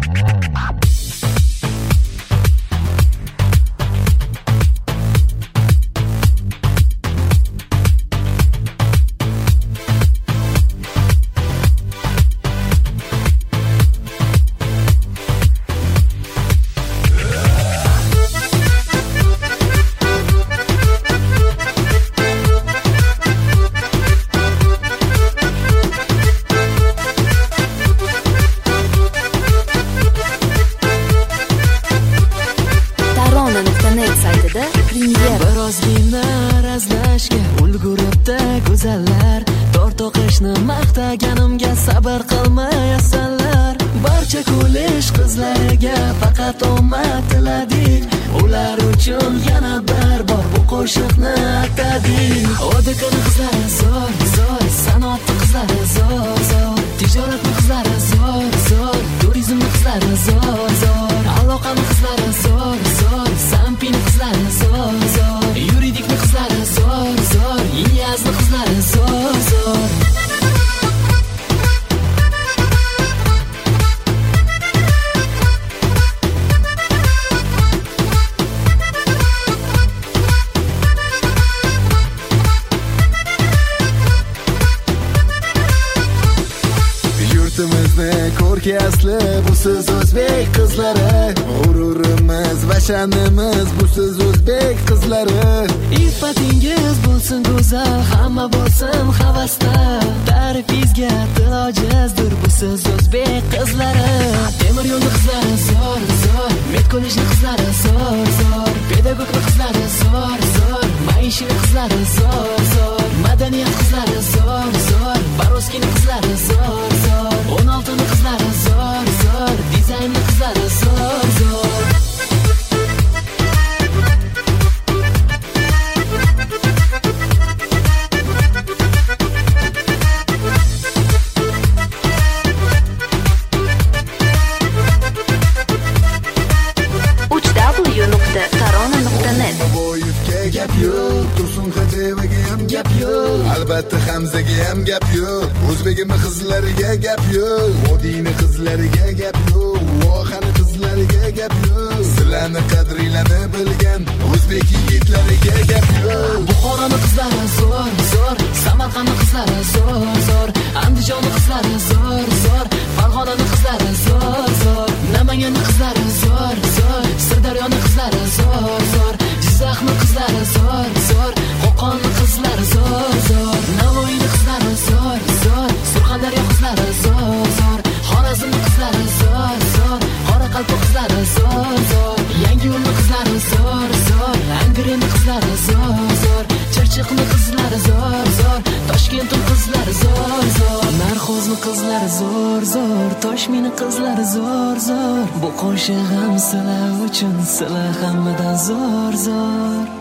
Birozgina razlashga ulguribdi go'zallar, tort o'qishni maqtaganimga sabr qilmaysanlar. Barcha ko'lish qizlariga faqat omad tiladik, ular uchun yana bir bor bu qo'shiqni aytadik. Oddiqani qizlari zo'r, zo'r, sanoatli qizlari zo'r, zo'r, tijoratni qizlari zo'r, zo'r, turizmni qizlari zo'r, zo'r, aloqani qizlari zo'r, zo'r, sampini qizlari zo'r, zo'r, yuridikni qizlari zo'r, zo'r, inyazni qizlari zo'r, zo'r. Yurtimizni ko'rki asli busiz o'zbek qizlari, g'ururimiz va sha'nimiz busiz o'zbek qizlari. Iffatingiz bo'lsin go'zal, hamma bo'lsin havasda, ta'rifingizga til ojizdir busiz o'zbek qizlari. Temir yo'lni qizlari zo'r, zo'r, medkollejni qizlari zo'r, zo'r, pedagogni qizlari zo'r, zo'r, maishini qizlari zo'r, zo'r, madaniyat qizlari zo'r, zo'r, Baroskini qizlari zo'r, zo'r, 16ni qizlari zo'r, zo'r, dizaynni qizlari zo'r, zo'r. www.tarona.net Gap yo'q, Tursun Xo'jayevaga ham gap yo'q, albatta Hamzaga ham gap yo'q, o'zbegimi qizlariga gap yo'q, Vodiyni qizlariga gap yo'q, Vohani qizlariga gap yo'q, sizlarni qadringlarni bilgan o'zbek yigitlariga gap yo'q. Buxoroni qizlari zo'r, zo'r, Samarqandni qizlari zo'r, zo'r, Andijonni qizlari zo'r, zo'r, Farg'onani qizlari zo'r, zo'r, Namanganni qizlari zo'r, zo'r, Sirdaryoni qizlari zo'r, zo'r, Jizzaxni qizlari zo'r, zo'r, Qo'qonni qizlari zo'r, zo'r, Navoiyni qizlari zo'r, zo'r, Surxondaryo qizlari zo'r, zo'r, Xorazmni qizlari zo'r, zo'r, Qoraqalpoq qizlari zo'r, zo'r, Yangiyo'lni qizlari zo'r, zo'r, Angrenni qizlari zo'r, zo'r, Chirchiqni qizlari zo'r, zo'r, Toshkentni qizlari zo'r, zo'r, Narxo'zni qizlari zo'r, zo'r, Toshmini qizlari zo'r, zo'r. Bu qo'shig'im sizlar uchun, sizlar hammadan zo'r, zo'r.